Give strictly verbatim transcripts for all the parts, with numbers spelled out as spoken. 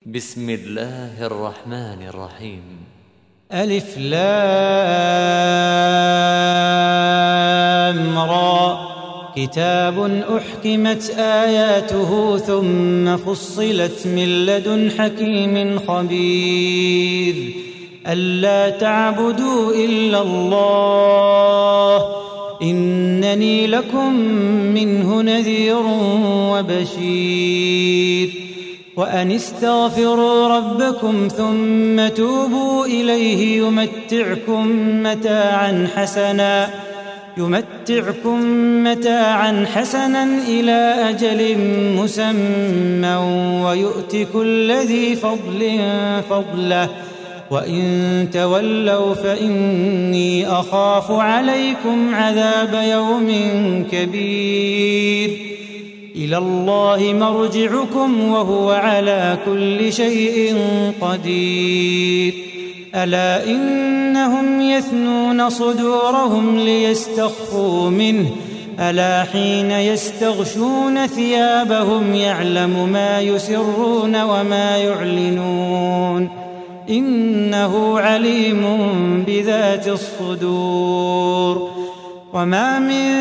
بسم الله الرحمن الرحيم. ألف لام را كتاب أحكمت آياته ثم فصلت من لدن حكيم خبير ألا تعبدوا إلا الله إنني لكم منه نذير وبشير وأن استغفروا ربكم ثم توبوا إليه يمتعكم متاعا حسنا يمتعكم متاعا حسنا إلى أجل مسمى ويؤت كل ذي فضل فضله وإن تولوا فإني أخاف عليكم عذاب يوم كبير إلى الله مرجعكم وهو على كل شيء قدير ألا إنهم يثنون صدورهم ليستخفوا منه ألا حين يستغشون ثيابهم يعلم ما يسرون وما يعلنون إنه عليم بذات الصدور وما من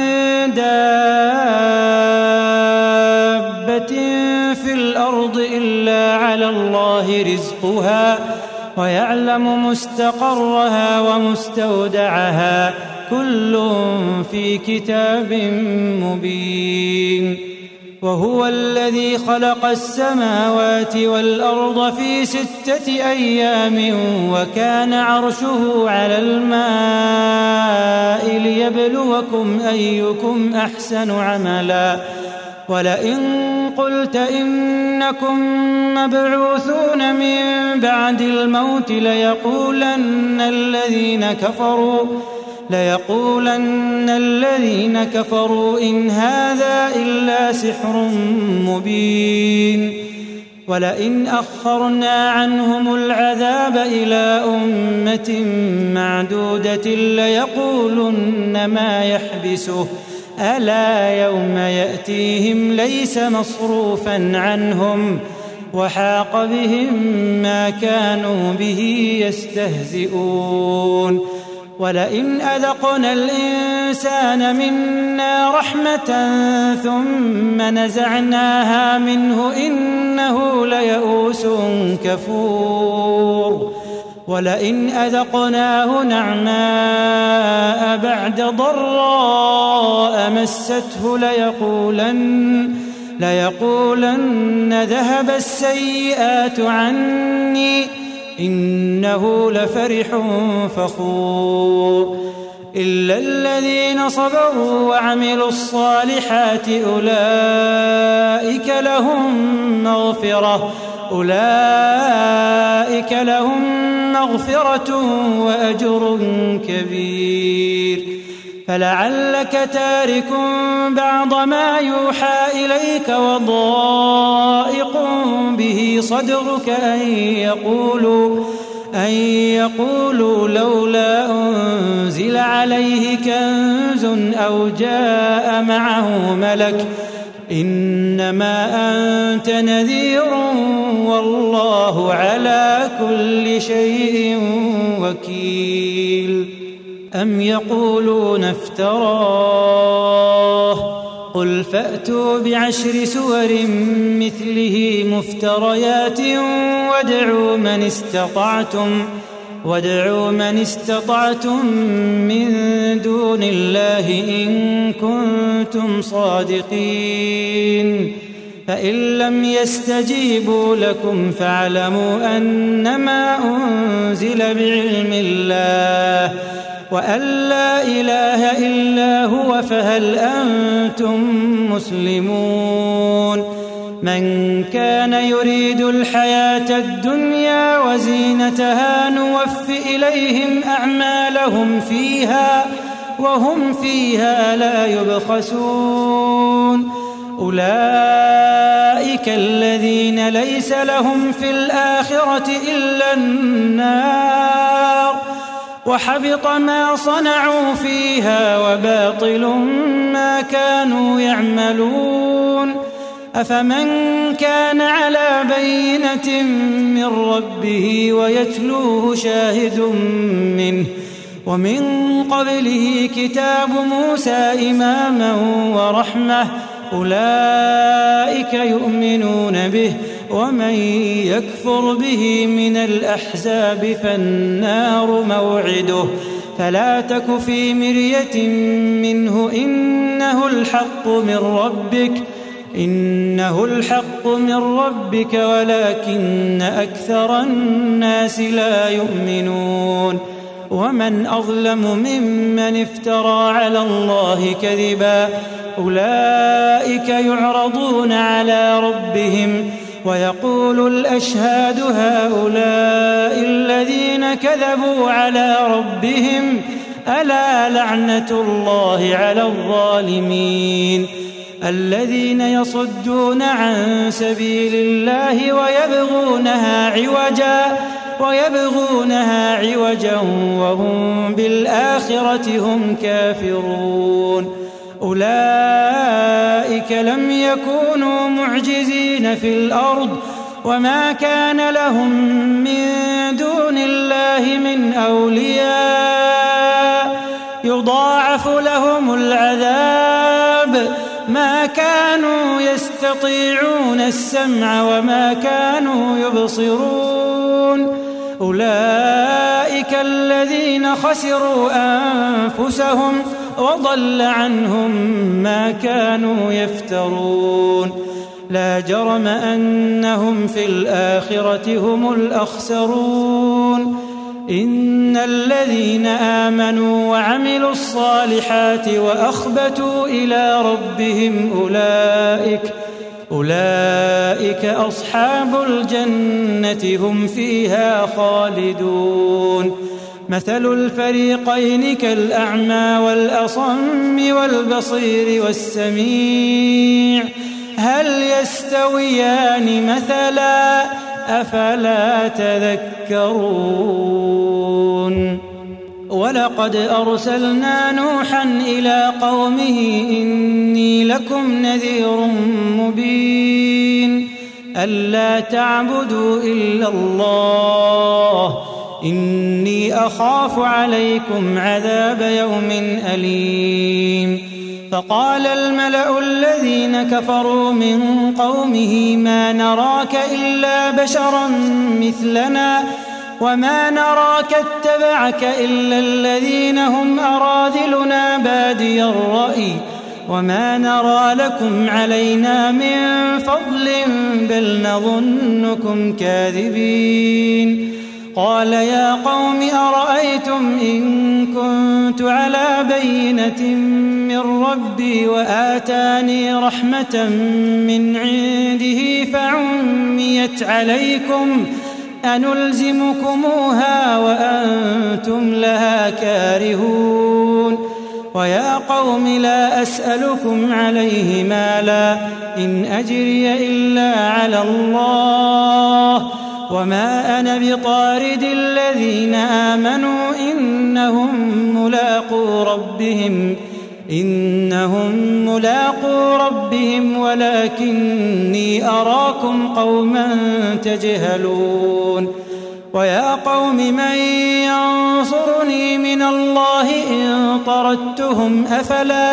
دابة في الأرض إلا على الله رزقها ويعلم مستقرها ومستودعها كل في كتاب مبين وهو الذي خلق السماوات والأرض في ستة أيام وكان عرشه على الماء ليبلوكم أيكم أحسن عملا ولئن قلت إنكم مبعوثون من بعد الموت ليقولن الذين كفروا ليقولن الذين كفروا إن هذا إلا سحر مبين ولئن أخرنا عنهم العذاب إلى أمة معدودة ليقولن ما يحبسه ألا يوم يأتيهم ليس مصروفا عنهم وحاق بهم ما كانوا به يستهزئون ولئن أذقنا الإنسان منا رحمة ثم نزعناها منه إنه ليئوس كفور ولئن أذقناه نعماء بعد ضراء مسته ليقولن ليقولن ذهب السيئات عني إنه لفرح فخور إلا الذين صبروا وعملوا الصالحات أولئك لهم مغفرة أولئك لهم مغفرة وأجر كبير فلعلك تارك بعض ما يوحى إليك وضائق به صدرك أن يقولوا أن يقولوا لولا أنزل عليه كنز أو جاء معه ملك إنما أنت نذير والله على كل شيء وكيل أم يقولون افتراه قل فأتوا بعشر سور مثله مفتريات وادعوا من استطعتم وادعوا من استطعتم من دون الله إن كنتم صادقين فإن لم يستجيبوا لكم فاعلموا أنما أنزل بعلم الله وأن لا إله إلا هو فهل أنتم مسلمون من كان يريد الحياة الدنيا وزينتها نوف إليهم أعمالهم فيها وهم فيها لا يبخسون أولئك الذين ليس لهم في الآخرة إلا النار وحبط ما صنعوا فيها وباطل ما كانوا يعملون أفمن كان على بينة من ربه ويتلوه شاهد منه ومن قبله كتاب موسى إماما ورحمة أولئك يؤمنون به ومن يكفر به من الأحزاب فالنار موعده فلا تك في مرية منه إنه الحق من ربك إنه الحق من ربك ولكن أكثر الناس لا يؤمنون ومن أظلم ممن افترى على الله كذبا أولئك يعرضون على ربهم ويقول الأشهاد هؤلاء الذين كذبوا على ربهم ألا لعنة الله على الظالمين الذين يصدون عن سبيل الله ويبغونها عوجا ويبغونها عوجا وهم بالآخرة هم كافرون أولئك لم يكونوا معجزين في الأرض وما كان لهم من دون الله من أولياء يضاعف لهم العذاب ما كانوا يستطيعون السمع وما كانوا يبصرون أولئك الذين خسروا أنفسهم وضل عنهم ما كانوا يفترون لا جرم أنهم في الآخرة هم الأخسرون إن الذين آمنوا وعملوا الصالحات وأخبتوا إلى ربهم أولئك أولئك أصحاب الجنة هم فيها خالدون مثل الفريقين كالأعمى والأصم والبصير والسميع هل يستويان مثلا أفلا تذكرون ولقد أرسلنا نوحا إلى قومه إني لكم نذير مبين ألا تعبدوا إلا الله إني أخاف عليكم عذاب يوم أليم فقال الملأ الذين كفروا من قومه ما نراك إلا بشرا مثلنا وما نراك اتبعك إلا الذين هم أراذلنا بادي الرأي وما نرى لكم علينا من فضل بل نظنكم كاذبين قال يا قوم أرأيتم إن كنت على بينة من ربي وآتاني رحمة من عنده فعميت عليكم أنلزمكموها وأنتم لها كارهون ويا قوم لا أسألكم عليه مالا إن أجري إلا على الله وما أنا بطارد الذين آمنوا إنهم ملاقو ربهم إنهم ملاقو ربهم ولكني أراكم قوما تجهلون ويا قوم من ينصرني من الله إن طردتهم أفلا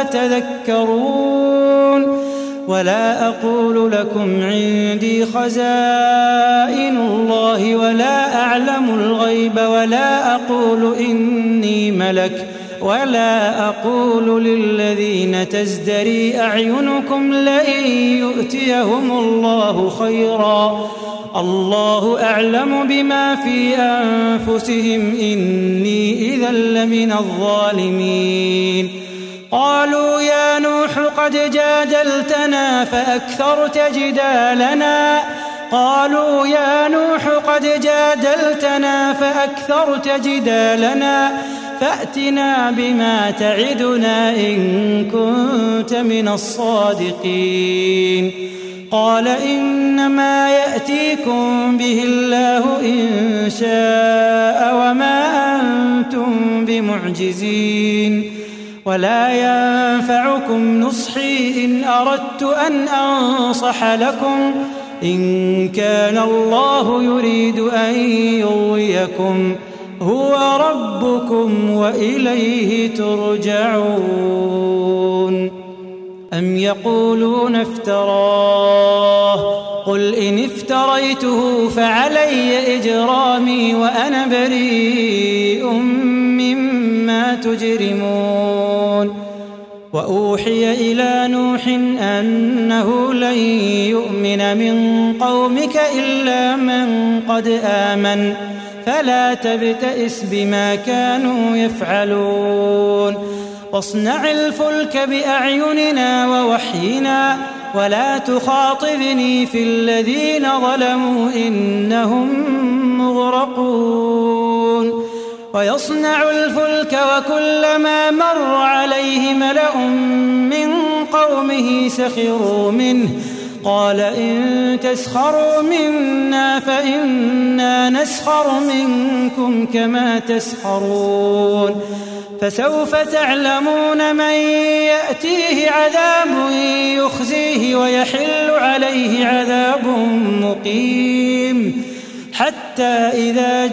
تذكرون ولا أقول لكم عندي خزائن الله ولا أعلم الغيب ولا أقول إني ملك ولا أقول للذين تزدري أعينكم لئن يؤتيهم الله خيرا الله أعلم بما في أنفسهم إني إذا لمن الظالمين قالوا يا نوح قد جادلتنا فأكثرت جدالنا قالوا يا نوح قد جادلتنا فأكثرت جدالنا فأتنا بما تعدنا إن كنت من الصادقين قال إنما يأتيكم به الله إن شاء وما أنتم بمعجزين ولا ينفعكم نصحي إن أردت أردت أن أنصح لكم إن كان الله يريد أن يغويكم هو ربكم وإليه ترجعون. أم يقولون افتراه قل إن افتريته فعلي إجرامي وأنا بريء مما تجرمون. وأوحي إلى نوح أنه لن يؤمن من قومك إلا من قد آمن فلا تبتئس بما كانوا يفعلون. واصنع الفلك بأعيننا ووحينا ولا تخاطبني في الذين ظلموا إنهم مغرقون. ويصنع الفلك وكلما مر عليه ملأ من قومه سخروا منه قال إن تسخروا منا فإنا نسخر منكم كما تسخرون. فسوف تعلمون من يأتيه عذاب يخزيه ويحل عليه عذاب مقيم. حتى إذا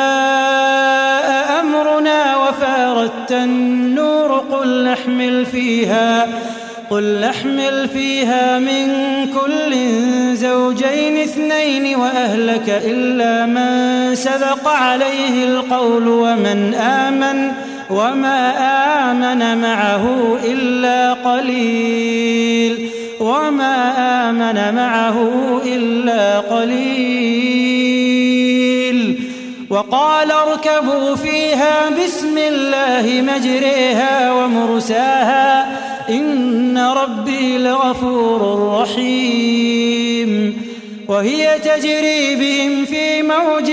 جاء أمرنا وفارت النور قل نحمل فيها قل نحمل فيها من كل زوجين اثنين وأهلك إلا من سبق عليه القول ومن آمن وما آمن معه إلا قليل وما آمن معه إلا قليل. وقال اركبوا فيها بسم الله مجريها ومرساها إن ربي لغفور رحيم. وهي تجري بهم في موج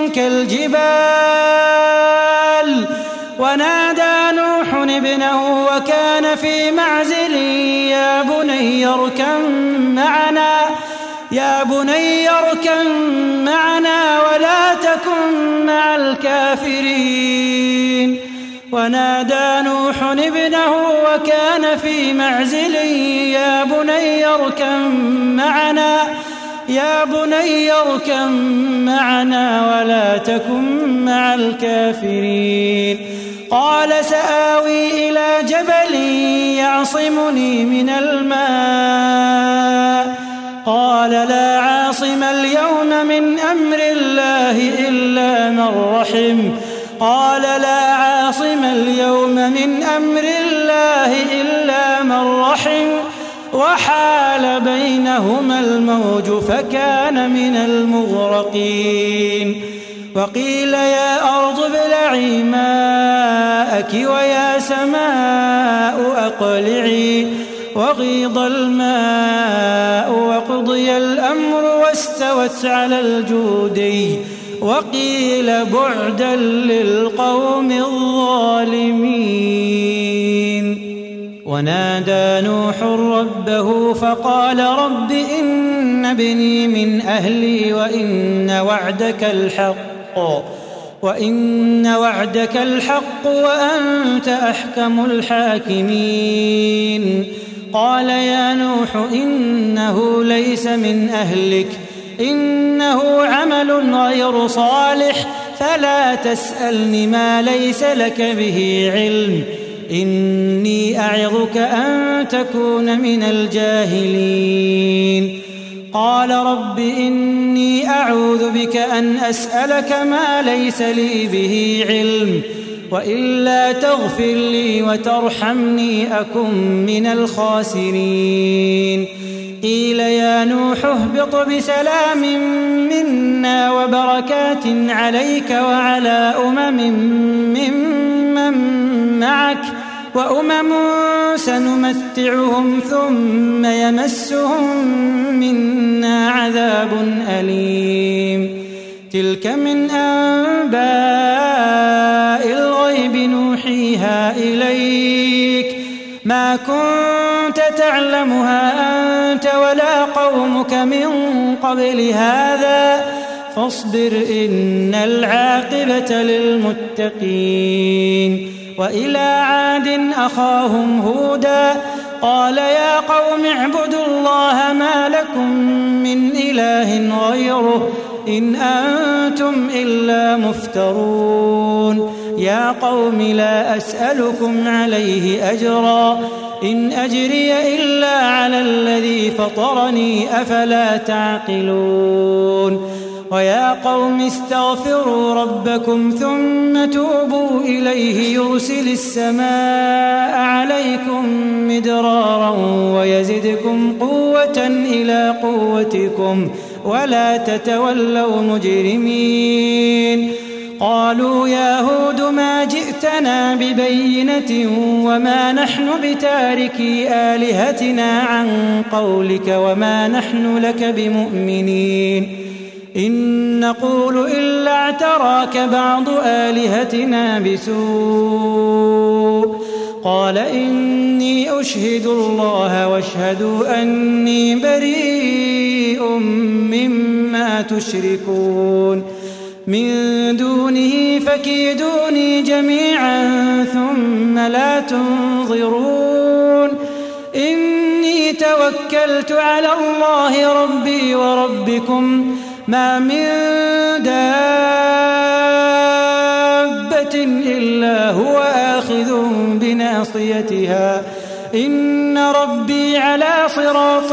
كالجبال ونادى نوح ابنه وكان في معزل يا بني اركب معنا يا بني اركب معنا ولا تكن مع الكافرين. ونادى نوح ابنه وكان في معزل يا بني اركب معنا يا بني اركب معنا ولا تكن مع الكافرين. قال سآوي إلى جبل يعصمني من الماء قال لا عاصم اليوم من أمر الله إلا من رحم قال لا عاصم اليوم من أمر الله إلا من رحم وحال بينهما الموج فكان من المغرقين. وقيل يا أرض ابلعي ماءك ويا سماء أقلعي وغيض الماء وقضي الأمر واستوت على الجودي وقيل بعدا للقوم الظالمين. ونادى نوح ربه فقال رب إن ابني من أهلي وإن وعدك الحق وإن وعدك الحق وأنت أحكم الحاكمين. قال يا نوح إنه ليس من أهلك إنه عمل غير صالح فلا تسألني ما ليس لك به علم إني أعظك أن تكون من الجاهلين. قال رب إني أعوذ بك أن أسألك ما ليس لي به علم وإلا تغفر لي وترحمني أكن من الخاسرين. قيل يا نوح اهبط بسلام منا وبركات عليك وعلى أمم ممن معك وأمم سنمتعهم ثم يمسهم منا عذاب أليم. تلك من أنباء الغيب نوحيها إليك ما كنت تعلمها أنت ولا قومك من قبل هذا فاصبر إن العاقبة للمتقين. وإلى عاد أخاهم هودا قال يا قوم اعبدوا الله ما لكم من إله غيره إن أنتم إلا مفترون يا قوم لا أسألكم عليه أجرا إن أجري إلا على الذي فطرني أفلا تعقلون ويا قوم استغفروا ربكم ثم توبوا إليه يرسل السماء عليكم مدرارا ويزدكم قوة إلى قوتكم ولا تتولوا مجرمين قالوا يا هود ما جئتنا ببينة وما نحن بتاركي آلهتنا عن قولك وما نحن لك بمؤمنين إن نقول إلا اعتراك بعض آلهتنا بسوء قال إني أشهد الله واشهدوا أني بريء مما تشركون من دونه فكيدوني جميعا ثم لا تنظرون إني توكلت على الله ربي وربكم ما من دابة إلا هو آخذ بناصيتها إن ربي على صراط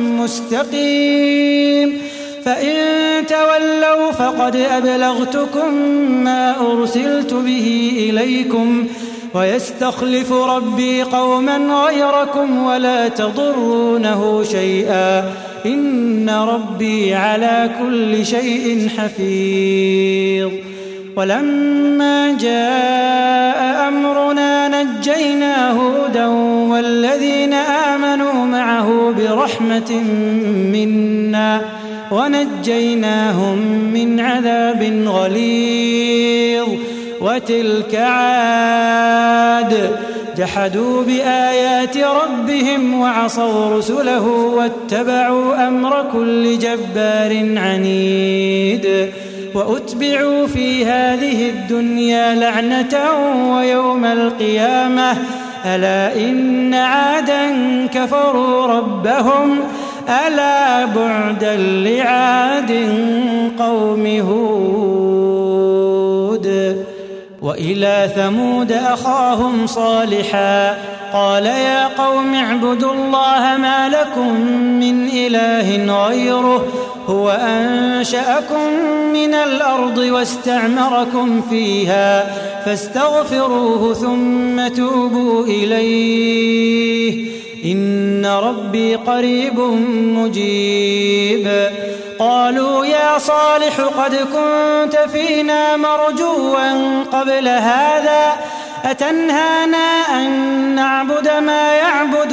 مستقيم فإن تولوا فقد أبلغتكم ما أرسلت به إليكم ويستخلف ربي قوما غيركم ولا تضرونه شيئا إن ربي على كل شيء حفيظ ولما جاء أمرنا نجينا هودا والذين آمنوا معه برحمة منا ونجيناهم من عذاب غليظ وتلك عاد جحدوا بآيات ربهم وعصوا رسله واتبعوا أمر كل جبار عنيد وأتبعوا في هذه الدنيا لعنة ويوم القيامة ألا إن عادا كفروا ربهم ألا بعدا لعاد قوم هود وإلى ثمود أخاهم صالحا قال يا قوم اعبدوا الله ما لكم من إله غيره هو أنشأكم من الأرض واستعمركم فيها فاستغفروه ثم توبوا إليه إن ربي قريب مجيب قالوا يا صالح قد كنت فينا مرجوا قبل هذا أتنهانا أن نعبد ما يعبد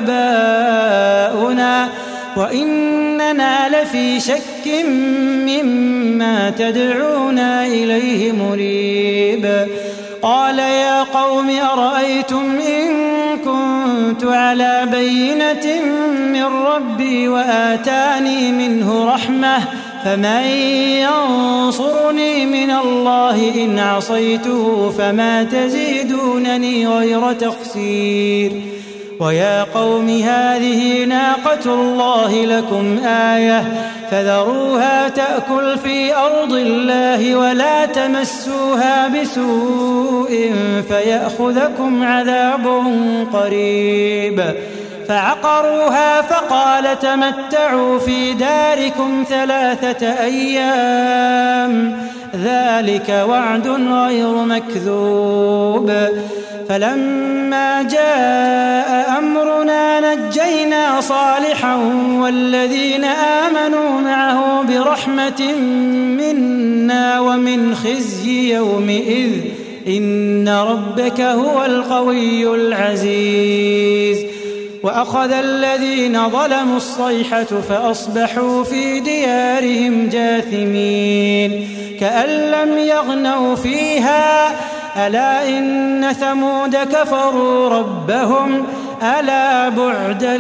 آباؤنا وإننا لفي شك مما تدعونا إليه مريب قال يا قوم أرأيتم إن كنت على بينة من ربي وآتاني منه رحمة فمن ينصرني من الله إن عصيته فما تزيدونني غير تخسير ويا قوم هذه ناقة الله لكم آية فذروها تأكل في أرض الله ولا تمسوها بسوء فيأخذكم عذاب قريب فعقروها فقال تمتعوا في داركم ثلاثة أيام ذلك وعد غير مكذوب فلما جاء أمرنا نجينا صالحا والذين آمنوا معه برحمة منا ومن خزي يومئذ إن ربك هو القوي العزيز وأخذ الذين ظلموا الصيحة فأصبحوا في ديارهم جاثمين كأن لم يغنوا فيها ألا إن ثمود كفروا ربهم ألا بعدا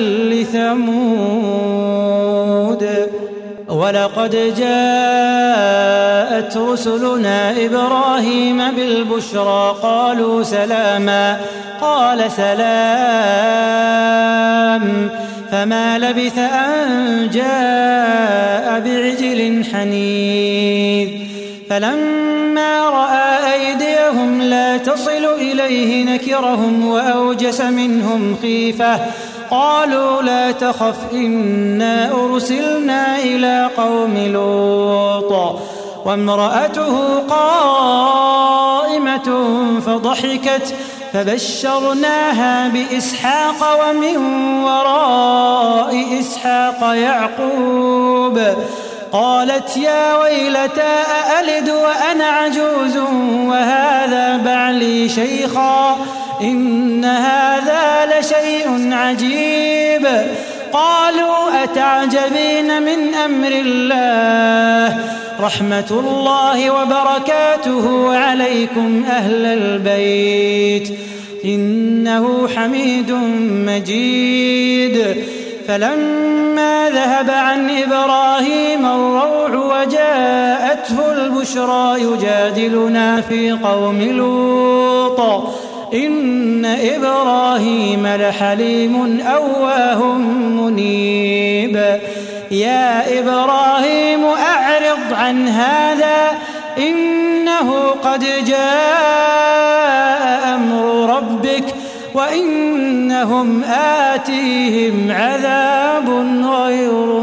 لثمود ولقد جاءت جاءت رسلنا إبراهيم بالبشرى قالوا سلاما قال سلام فما لبث أن جاء بعجل حنيذ فلما رأى أيديهم لا تصل إليه نكرهم وأوجس منهم خيفة قالوا لا تخف إنا أرسلنا إلى قوم لوط وامرأته قائمة فضحكت فبشرناها بإسحاق ومن وراء إسحاق يعقوب قالت يا ويلتى أألد وأنا عجوز وهذا بعلي شيخا إن هذا لشيء عجيب قالوا أتعجبين من أمر الله رحمة الله وبركاته عليكم أهل البيت إنه حميد مجيد فلما ذهب عن إبراهيم الروع وجاءته البشرى يجادلنا في قوم لوط إن إبراهيم لحليم أواه منيب يا إبراهيم أعرض عن هذا إنه قد جاء أمر ربك وإنهم آتيهم عذاب غير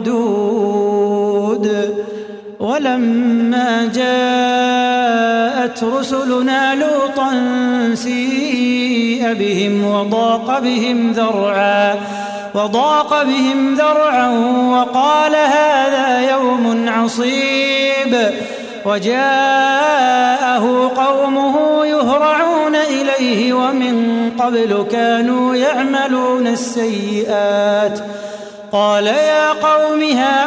مردود ولما جاءت رسلنا لوطا سيء بهم وضاق بهم ذرعا وضاق بهم ذرعا وقال هذا يوم عصيب وجاءه قومه يهرعون إليه ومن قبل كانوا يعملون السيئات قال يا قوم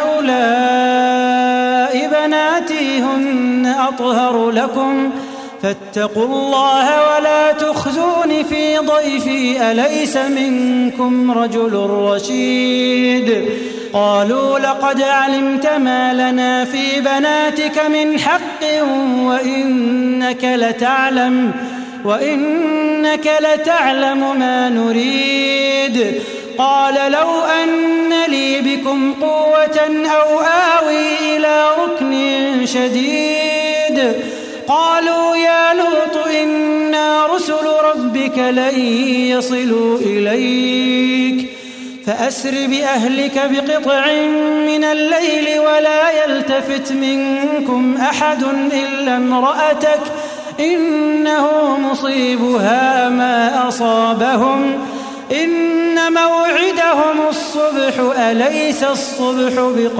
هؤلاء بناتي هن أطهر لكم فاتقوا الله ولا تخزون في ضيفي أليس منكم رجل رشيد قالوا لقد علمت ما لنا في بناتك من حق وإنك لتعلم وإنك لتعلم ما نريد قال لو أن لي بكم قوة أو آوي إلى ركن شديد قالوا يا لوط إنا رسل ربك لن يصلوا إليك فأسر بأهلك بقطع من الليل ولا يلتفت منكم أحد إلا امرأتك إنه مصيبها ما أصابهم إن موعدهم الصبح أليس الصبح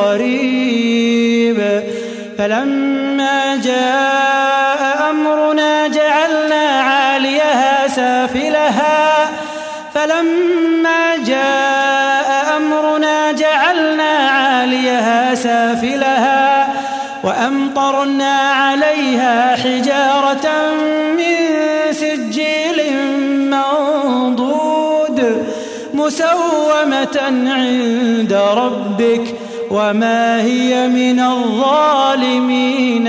بقريب فلما جاء أمرنا جعلنا عاليها سافلها فلما جاء أمرنا جعلنا عاليها سافلها وأمطرنا عليها حجارة من سجيل منضود مسومة عند ربك وما هي من الظالمين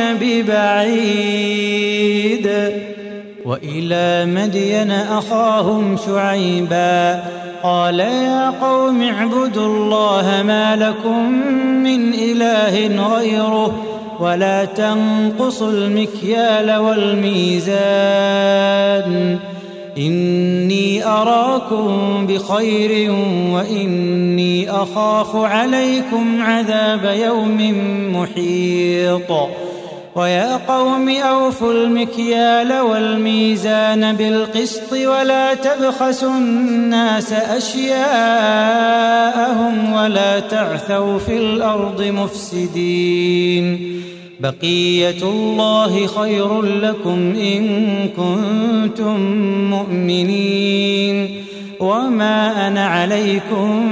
ببعيد وإلى مدين أخاهم شعيبا قال يا قوم اعبدوا الله ما لكم من إله غيره ولا تنقصوا المكيال والميزان إني أراكم بخير وإني أخاف عليكم عذاب يوم محيط ويا قوم أوفوا المكيال والميزان بالقسط ولا تبخسوا الناس أشياءهم ولا تعثوا في الأرض مفسدين بقية الله خير لكم إن كنتم مؤمنين وما أنا عليكم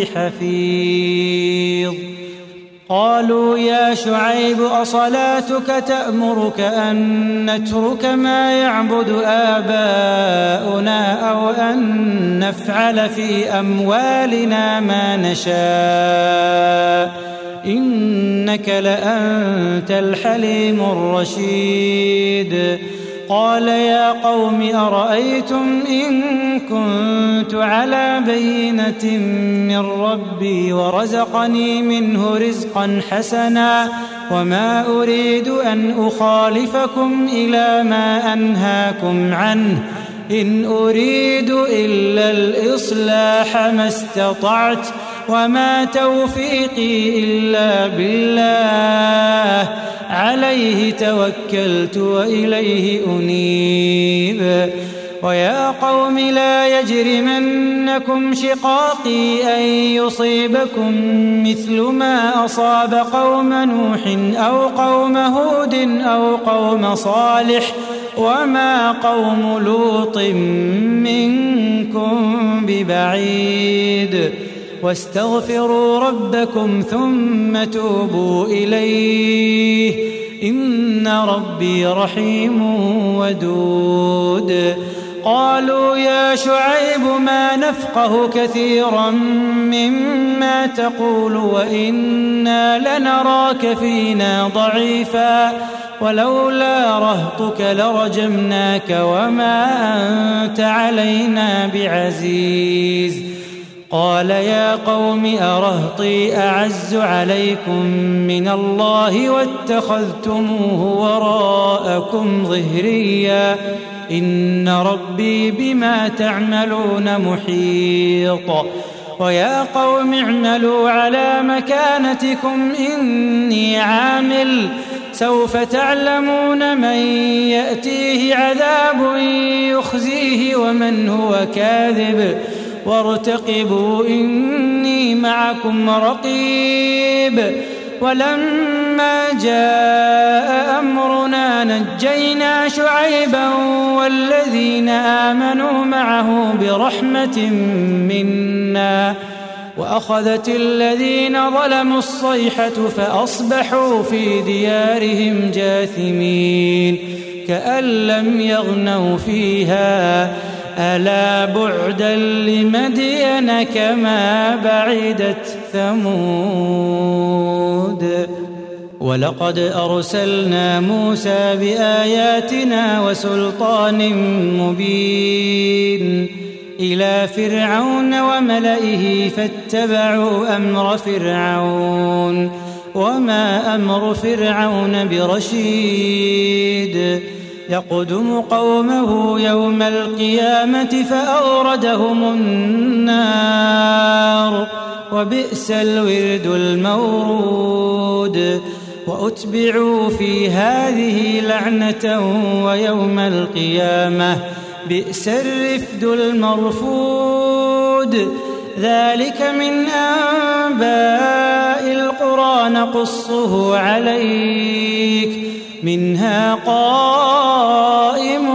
بحفيظ قالوا يا شعيب أصلاتك تأمرك أن نترك ما يعبد آباؤنا أو أن نفعل في أموالنا ما نشاء إنك لأنت الحليم الرشيد قال يا قوم أرأيتم إن كنت على بينة من ربي ورزقني منه رزقا حسنا وما أريد أن أخالفكم إلى ما أنهاكم عنه إن أريد إلا الإصلاح ما استطعت وما توفيقي إلا بالله عليه توكلت وإليه أنيب ويا قوم لا يجرمنكم شقاقي أن يصيبكم مثل ما أصاب قوم نوح أو قوم هود أو قوم صالح وما قوم لوط منكم ببعيد واستغفروا ربكم ثم توبوا إليه إن ربي رحيم ودود قالوا يا شعيب ما نفقه كثيرا مما تقول وإنا لنراك فينا ضعيفا ولولا رهطك لرجمناك وما أنت علينا بعزيز قال يا قوم أرهطي أعز عليكم من الله واتخذتموه وراءكم ظهريا إن ربي بما تعملون محيط ويا قوم اعملوا على مكانتكم إني عامل سوف تعلمون من يأتيه عذاب يخزيه ومن هو كاذب وارتقبوا إني معكم رقيب ولما جاء أمرنا نجينا شعيبا والذين آمنوا معه برحمة منا وأخذت الذين ظلموا الصيحة فأصبحوا في ديارهم جاثمين كأن لم يغنوا فيها ألا بعدا لمدين كما بعدت ثمود ولقد أرسلنا موسى بآياتنا وسلطان مبين إلى فرعون وملئه فاتبعوا أمر فرعون وما أمر فرعون برشيد يقدم قومه يوم القيامة فأوردهم النار وبئس الورد المورود وأتبعوا في هذه لعنة ويوم القيامة بئس الرفد المرفود ذلك من أنباء القرى نقصه عليك منها قائم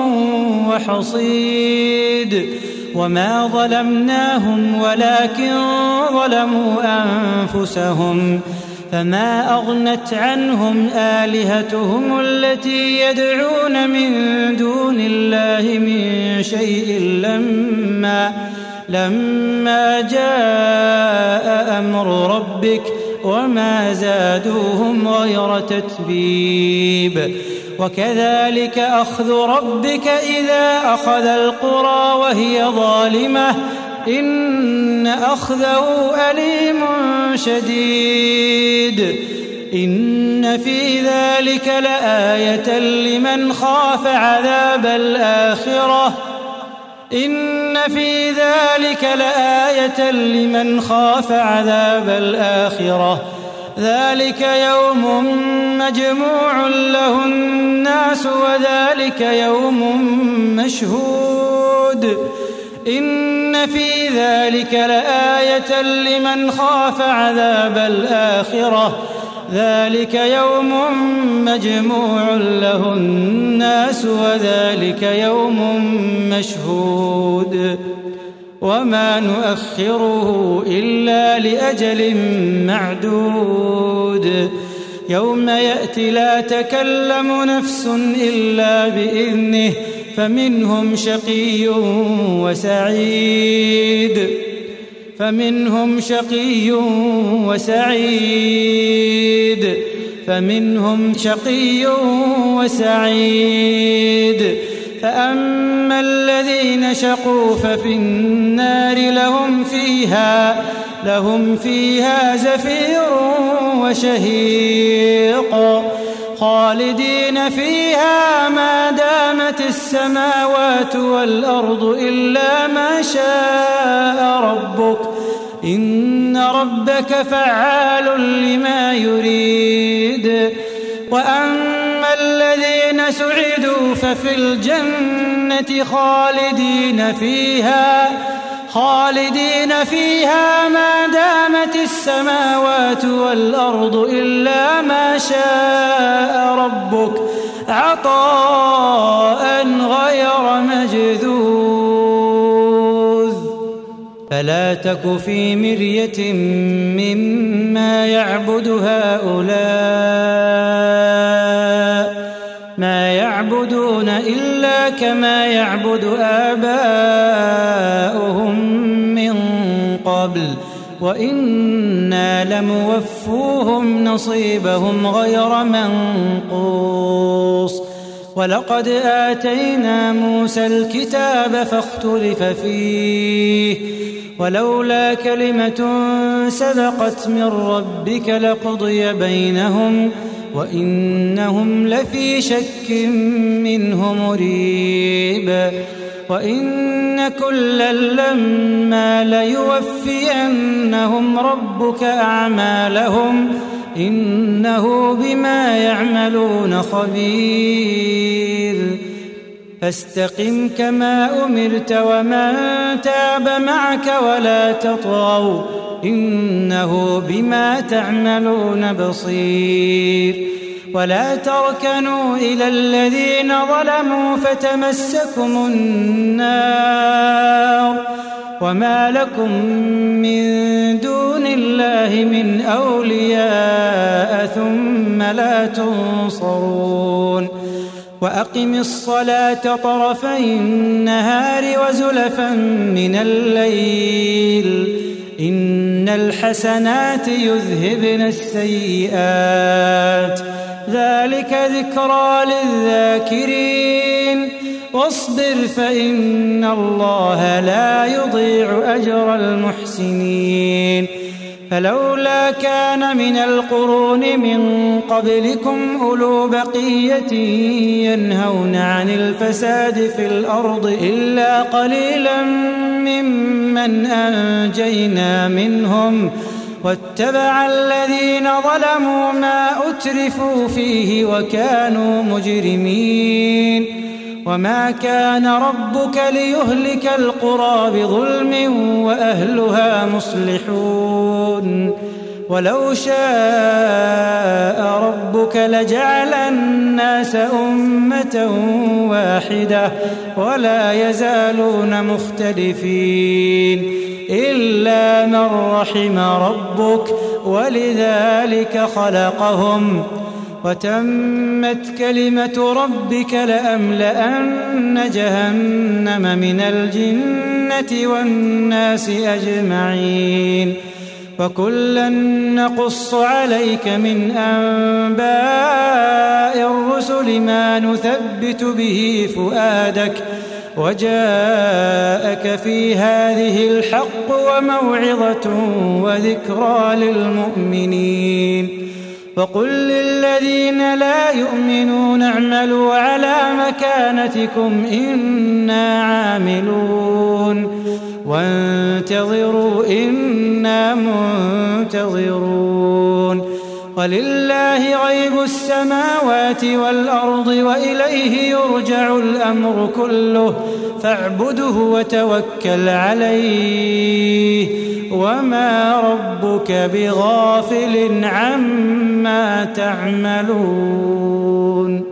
وحصيد وما ظلمناهم ولكن ظلموا أنفسهم فما أغنت عنهم آلهتهم التي يدعون من دون الله من شيء لما لما جاء أمر ربك وما زادوهم غير تتبيب وكذلك أخذ ربك إذا أخذ القرى وهي ظالمة إن أخذه أليم شديد إن في ذلك لآية لمن خاف عذاب الآخرة إن في ذلك لآية لمن خاف عذاب الآخرة ذلك يوم مجموع له الناس وذلك يوم مشهود إن في ذلك لآية لمن خاف عذاب الآخرة ذلك يوم مجموع له الناس وذلك يوم مشهود وما نؤخره إلا لأجل معدود يوم يأتي لا تكلم نفس إلا بإذنه فمنهم شقي وسعيد فمنهم شقي وسعيد فمنهم شقي وسعيد فأما الذين شقوا ففي النار لهم فيها لهم فيها زفير وشهيق خالدين فيها ما دامت السماوات والأرض إلا ما شاء ربك إن ربك فعال لما يريد وأما الذين سعدوا ففي الجنة خالدين فيها خالدين فيها ما دامت السماوات والأرض إلا ما شاء ربك عطاء غير مجذوذ فلا تك في مرية مما يعبد هؤلاء ما يعبدون إلا كما يعبد آباؤهم من قبل وإنا لموفوهم نصيبهم غير منقوص ولقد آتينا موسى الكتاب فاختلف فيه ولولا كلمة سبقت من ربك لقضي بينهم وإنهم لفي شك منه مريب وإن كلا لما ليوفينهم ربك أعمالهم إنه بما يعملون خبير فاستقم كما أمرت ومن تاب معك ولا تطغوا إنه بما تعملون بصير ولا تركنوا إلى الذين ظلموا فتمسكم النار وما لكم من دون الله من أولياء ثم لا تنصرون وأقم الصلاة طرفي النهار وزلفا من الليل إن الحسنات يذهبن السيئات ذلك ذكرى للذاكرين واصبر فإن الله لا يضيع أجر المحسنين فلولا كان من القرون من قبلكم أولو بقية ينهون عن الفساد في الأرض إلا قليلا ممن أنجينا منهم واتبع الذين ظلموا ما أترفوا فيه وكانوا مجرمين وما كان ربك ليهلك القرى بظلم وأهلها مصلحون ولو شاء ربك لجعل الناس أمة واحدة ولا يزالون مختلفين إلا من رحم ربك ولذلك خلقهم وتمت كلمة ربك لأملأن جهنم من الجنة والناس أجمعين وكلا نقص عليك من أنباء الرسل ما نثبت به فؤادك وجاءك في هذه الحق وموعظة وذكرى للمؤمنين وقل للذين لا يؤمنون اعملوا على مكانتكم إنا عاملون وانتظروا إنا منتظرون ولله غيب السماوات والأرض وإليه يرجع الأمر كله فاعبده وتوكل عليه وما ربك بغافل عما تعملون